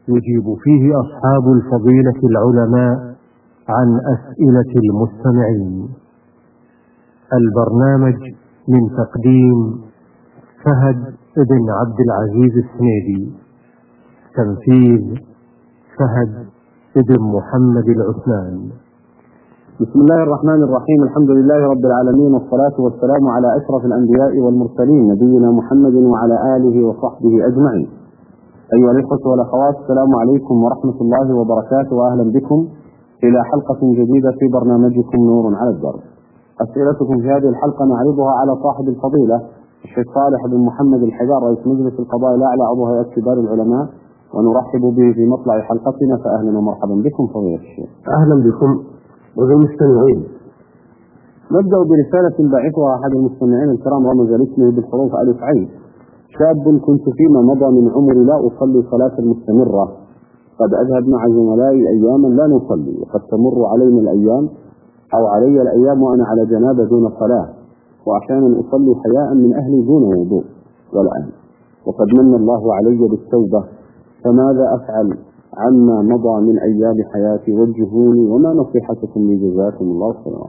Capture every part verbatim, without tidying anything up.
يجيب فيه أصحاب الفضيلة العلماء عن أسئلة المستمعين. البرنامج من تقديم فهد بن عبد العزيز السنيدي، تنفيذ فهد بن محمد العثمان. بسم الله الرحمن الرحيم. الحمد لله رب العالمين، والصلاة والسلام على أشرف الأنبياء والمرسلين نبينا محمد وعلى آله وصحبه أجمعين. أيها الإخوة والأخوات، السلام عليكم ورحمة الله وبركاته، وأهلا بكم إلى حلقة جديدة في برنامجكم نور على الدرب. أسئلتكم في هذه الحلقة نعرضها على صاحب الفضيلة الشيخ صالح بن محمد الحجار، رئيس مجلس القضاء الأعلى عضو هيئة كبار العلماء، ونرحب به في مطلع حلقتنا، فأهلا ومرحبا بكم فضيلة الشيخ. أهلا بكم وبالمستمعين. نبدأ برسالة بعثها أحد المستمعين الكرام، رمز لاسمه بالحروف ألف عين. شاب كنت فيما مضى من عمري لا أصلي صلاة مستمرة، قد أذهب مع زملائي أياما لا نصلي، وقد تمر علينا الأيام أو علي الأيام وأنا على جنابة دون صلاة، وأحيانا أصلي حياء من أهلي دون وضوء. والآن وقد من الله علي بالتوبة، فماذا أفعل عما مضى من أيام حياتي؟ وجهوني، وما نصيحتكم لي؟ جزاكم الله خيرا.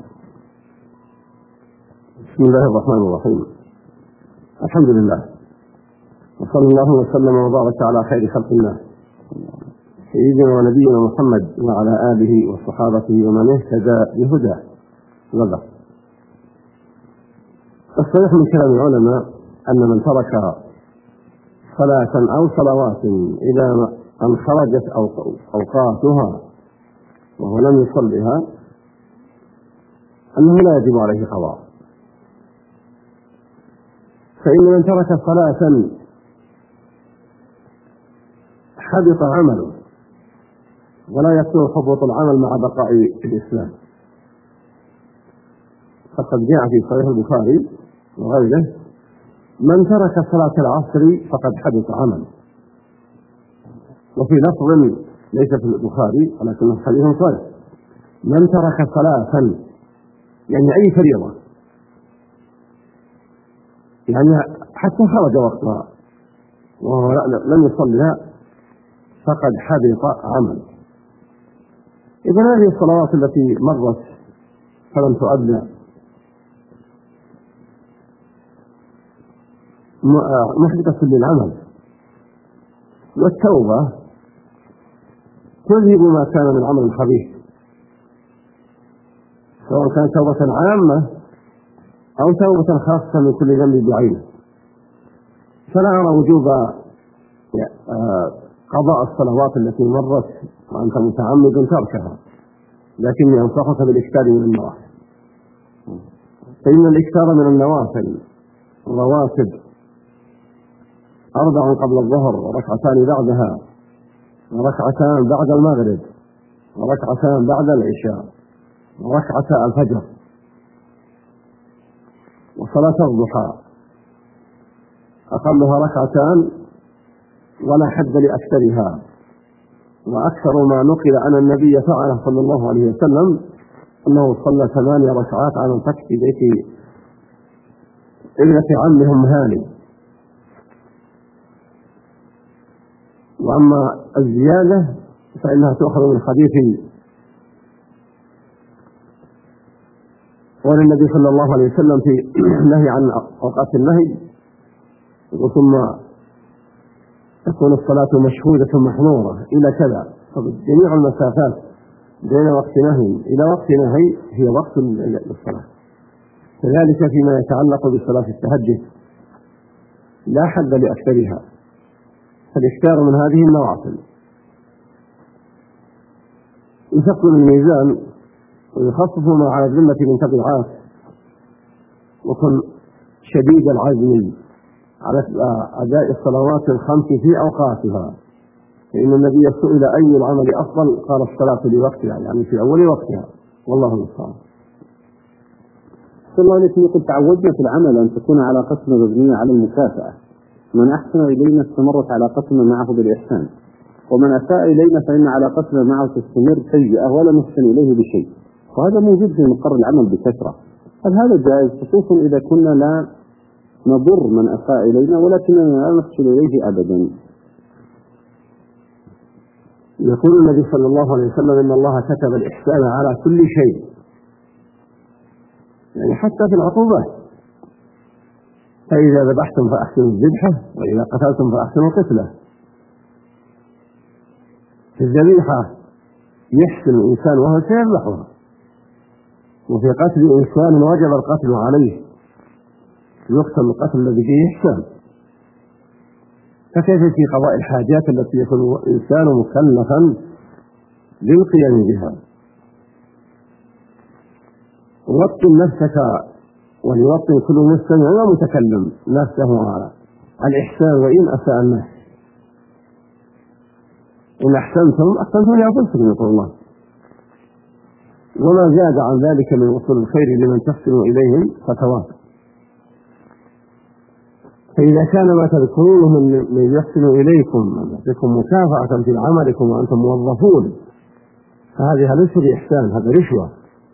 بسم الله الرحمن الرحيم. الحمد لله، وصلى الله وسلم وبارك على خير خلق الله سيدنا ونبينا محمد وعلى آله وصحابته ومن اهتدى بهداه. وبعد، الصحيح من كلام العلماء أن من ترك صلاة أو صلوات إذا أن خرجت أوقاتها وهو لم يصلها أنه لا يجب عليه قضاء. فإن من ترك صلاة حبط عمله، ولا يكون حبط العمل مع بقاء الإسلام. فقد جاء في صحيح البخاري وغيره: من ترك صلاة العصر فقد حبط عمله. وفي لفظ ليس في البخاري ولكنه حديث صحيح: من ترك صلاة، يعني أي فريضة، يعني حتى خرج وقتها وهو لم يصلها، فقد حبط عمله. إذن هذه الصلوات التي مرت فلم تؤدى محبطة للعمل، والتوبة تذهب ما كان من عمل خبيث، سواء كانت توبة عامة أو توبة خاصة من كل ذنب بعينه. فلا أرى وجوب قضاء الصلوات التي مرت وأنت متعمد تركها، لكني أنصحك بالإكثار من النوافل، فإن الإكثار من النوافل رواتب: أربع قبل الظهر، وركعتان بعدها، وركعتان بعد المغرب، وركعتان بعد العشاء، وركعتا الفجر، وصلاة الضحى أقلها ركعتان ولا حد لأكثرها. وأكثر ما نقل أن النبي فعله صلى الله عليه وسلم أنه صلى ثمانية ركعات على الفتح في بيت ابنة عمهم هاني. وأما الزيادة فإنها تؤخذ من حديث قول النبي صلى الله عليه وسلم في النهي عن أوقات النهي: ثم تكون الصلاة مشهودة محظورة إلى كذا. جميع المسافات بين وقت نهي إلى وقت نهي هي وقت للصلاة. كذلك فيما يتعلق بصلاة التهجد لا حد لأكثرها، فالاكثار من هذه النوافل يثقل الميزان ويخفف ما على الذمة من تبعات، وكن شديد العزم على أداء الصلوات الخمس في أوقاتها. فإن النبي سئل أي العمل أفضل؟ قال الصلاة لوقتها، يعني في أول وقتها، والله المستعان. صلى الله عليه وسلم قد تعودنا في العمل أن تكون علاقتنا مبنية على المكافأة. من أحسن إلينا استمرت علاقتنا معه بالإحسان، ومن أساء إلينا فإن علاقتنا معه تستمر سيئة ولا نحسن إليه بشيء، وهذا موجود في مقر العمل بكثرة. هل هذا جائز؟ خصوصا إذا كنا لا نضر من أساء إلينا ولكننا لا نحسن إليه أبدا. يقول النبي صلى الله عليه وسلم إن الله كتب الإحسان على كل شيء، يعني حتى في العقوبات. فإذا ذبحتم فأحسنوا الذبحة، وإذا قتلتم فأحسنوا القتلة. في الذبيحة يحسن الإنسان وهو سيذبحها، وفي قتل إنسان وجب القتل عليه يقتل القتل الذي فيه إحسان. فكيف في قضاء الحاجات التي يكون الإنسان مكلفا للقيام بها؟ وطن نفسك وليوطن كل مستمع ومتكلم نفسه على الإحسان وإن أساء الناس. إن أحسنتم أحسنتم لأنفسكم يقول الله، وما زاد عن ذلك من وصول الخير لمن تحسنوا إليهم فتواب. فإذا كان ما تذكرونه من يحسن إليكم يعطيكم مكافأة في عملكم وأنتم موظفون، فهذه ليس بإحسان، هذا رشوة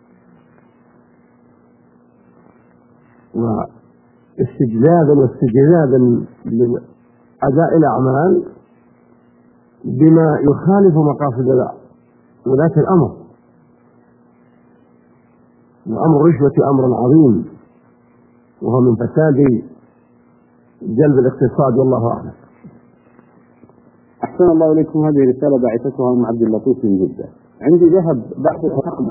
واستجلابا واستجلابا لأداء الأعمال بما يخالف مقاصد ولاة الأمر. وأمر الرشوة أمر عظيم، وهو من فساد جلب الاقتصاد، والله أعلم. أحسن الله إليكم. هذه رسالة باعثتها أم عبد اللطيف من جدة. عندي ذهب بحث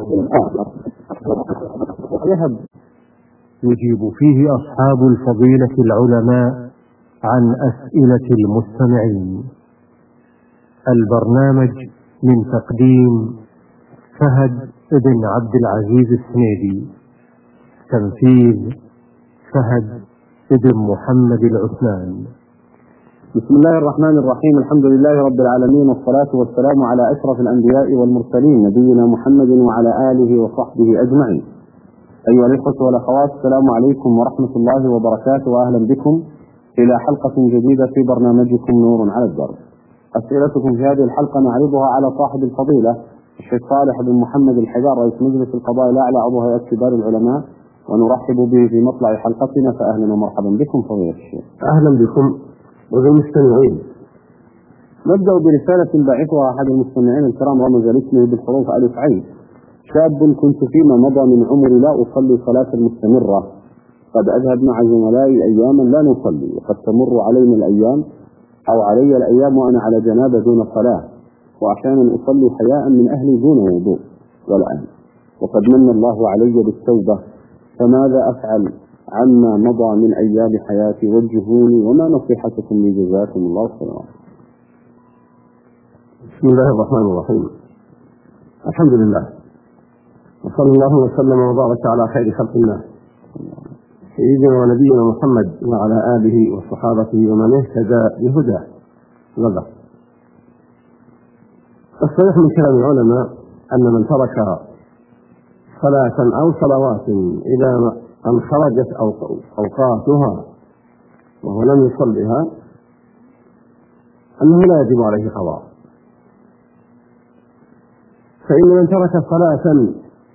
ذهب يجيب فيه أصحاب الفضيلة العلماء عن أسئلة المستمعين. البرنامج من تقديم فهد بن عبد العزيز السنيدي، تنفيذ فهد بن محمد العثمان. بسم الله الرحمن الرحيم. الحمد لله رب العالمين، والصلاة والسلام على أشرف الأنبياء والمرسلين نبينا محمد وعلى آله وصحبه أجمعين. أيها الإخوة والأخوات، السلام عليكم ورحمة الله وبركاته، وأهلا بكم إلى حلقة جديدة في برنامجكم نور على الدرب. أسئلتكم في هذه الحلقة نعرضها على صاحب الفضيلة الشيخ صالح بن محمد الحجار، رئيس مجلس القضاء الأعلى عضو هيئة كبار العلماء، ونرحب به في مطلع حلقتنا. فأهلا ومرحبا بكم فضيلة الشيخ. أهلا بكم وبالمستمعين. نبدأ برسالة باعثها أحد المستمعين الكرام رمز اسمه بالحروف ألف عين. شاب كنت فيما مضى من عمري لا أصلي صلاة مستمرة، قد أذهب مع زملائي أياما لا نصلي، وقد تمر علينا الأيام أو علي الأيام وأنا على جنابة دون صلاة، وأحيانا أصلي حياء من أهلي دون وضوء والآن، وقد من الله علي بالتوبة، فماذا أفعل عما مضى من أيام حياتي؟ وجهوني، وما نصيحتكم لي؟ جزاكم الله خيرا. بسم الله الرحمن الرحيم. الحمد لله، وصلى الله وسلم وبارك على خير خلق الله سيدنا ونبينا محمد وعلى آله وصحابته ومن اهتدى بهداه وبعد. الصحيح من كلام العلماء أن من ترك صلاة أو صلوات إذا أن خرجت أوقاتها وهو لم يصلها أنه لا يجب عليه قضاء. فإن من ترك صلاة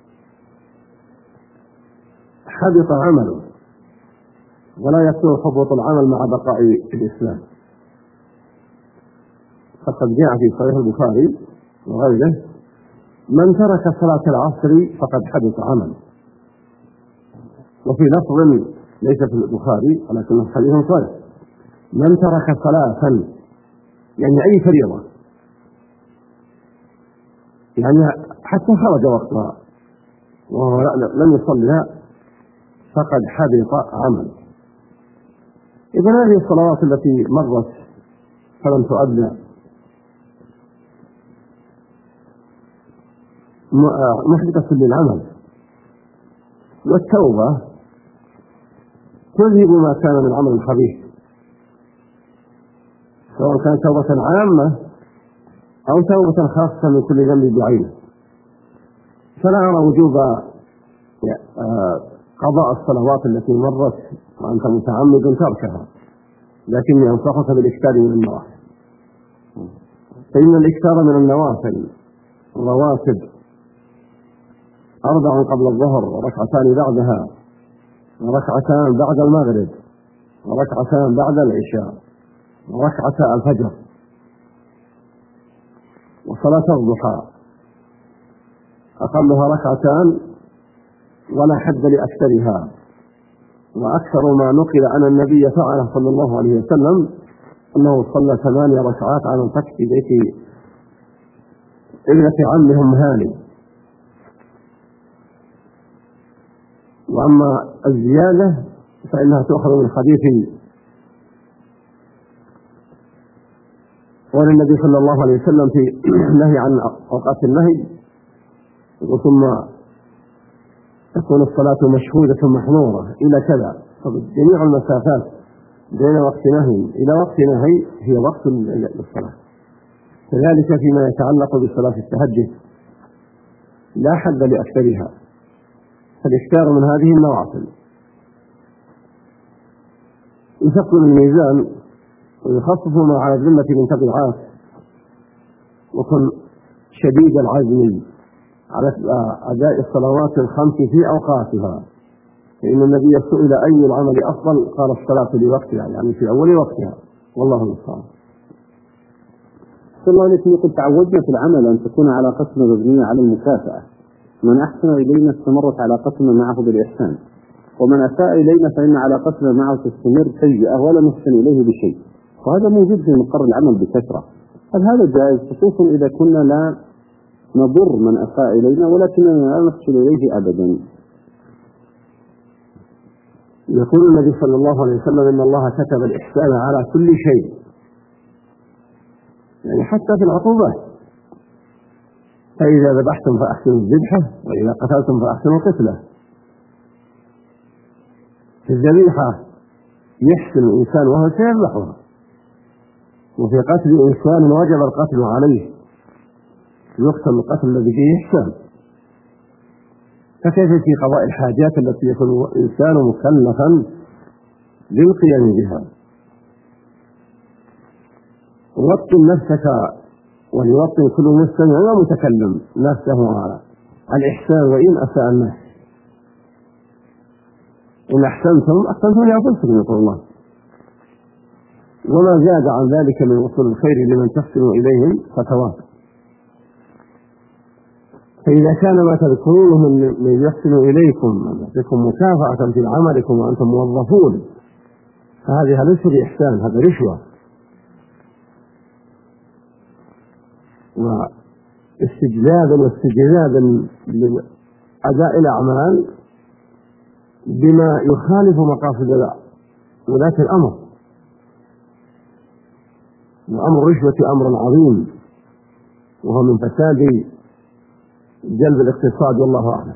حبط عمله ولا يكون حبط العمل مع بقاء الإسلام. فقد جاء في صحيح البخاري وغيره: من ترك صلاة العصر فقد حبط عمله. وفي لفظ ليس في البخاري ولكنه حديث صحيح: من ترك صلاة، يعني أي فريضة، يعني حتى خرج وقتها وهو لم يصلها فقد حبط عمله. إذن هذه الصلوات التي مرت فلم تؤدى محبطة للعمل، والتوبة تذهب ما كان من عمل خبيث، سواء كانت توبة عامة أو توبة خاصة من كل ذنب بعينه. فلا أرى وجوب قضاء الصلوات التي مرت وأنت متعمد تركها، لكني أنصحك بالإكثار من النوافل، فإن الإكثار من النوافل رواتب: أربع قبل الظهر، وركعتان بعدها، وركعتان بعد المغرب، وركعتان بعد العشاء، وركعتا الفجر. وصلاة الضحى أقلها ركعتان ولا حد لأكثرها، وأكثر ما نقل عن النبي فعله صلى الله عليه وسلم أنه صلى ثمانية ركعات على الفتح في بيت ابنة عمهم هاني. وأما الزيادة فإنها تؤخذ من حديث قول النبي صلى الله عليه وسلم في النهي عن أوقات النهي: ثم تكون الصلاة مشهودة محظورة إلى كذا. فجميع المسافات بين وقت نهي إلى وقت نهي هي وقت للصلاة. كذلك فيما يتعلق بصلاة التهجد لا حد لأكثرها، فالاكثار من هذه النوافل يثقل الميزان ويخفف ما على الذمة من تبعات، وكن شديد العزم على أداء الصلوات الخمس في أوقاتها، فإن النبي سئل أي العمل أفضل قال الصلاة لوقتها، يعني في أول وقتها، والله المستعان. صلى الله عليه وسلم يقول: تعودنا في العمل أن تكون علاقتنا مبنية على المكافأة، من أحسن إلينا استمرت علاقتنا معه بالإحسان، ومن أساء إلينا فإن علاقتنا معه تستمر سيئة ولا نحسن إليه بشيء، وهذا موجود في مقر العمل بكثرة. هل هذا جائز؟ خصوصا إذا كنا لا نضر من أساء إلينا ولكننا لا نحسن إليه أبدا. يقول النبي صلى الله عليه وسلم: إن الله كتب الإحسان على كل شيء، يعني حتى في العقوبات. فإذا ذبحتم فأحسنوا الذبحة، وإذا قتلتم فأحسنوا القتلة. في الذبيحة يحسن الإنسان وهو سيذبحها، وفي قتل إنسان وجب القتل عليه يقتل القتل الذي فيه إحسان. فكيف في قضاء الحاجات التي يكون الإنسان مكلفا للقيام بها؟ وطن نفسك وليوطن كل مستمع ومتكلم نفسه على الإحسان وإن أساء الناس. إن أحسنتم أحسنتم لأنفسكم يقول الله، وما زاد عن ذلك من وصول الخير لمن تحسنوا إليهم فتواب. فإذا كان ما تذكرونه من يحسن إليكم من يعطيكم مكافأة في عملكم وأنتم موظفون، فهذه ليس بإحسان، هذا رشوة واستجلابا واستجلابا لأداء الأعمال بما يخالف مقاصد ولاة الأمر. وأمر الرشوة أمر عظيم، وهو من فساد جلب الاقتصاد، والله أعلم.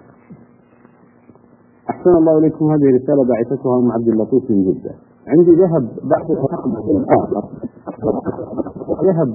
أحسن الله إليكم. هذه رسالة باعثتها أم عبد اللطيف من جدة. عندي ذهب بعض ذهب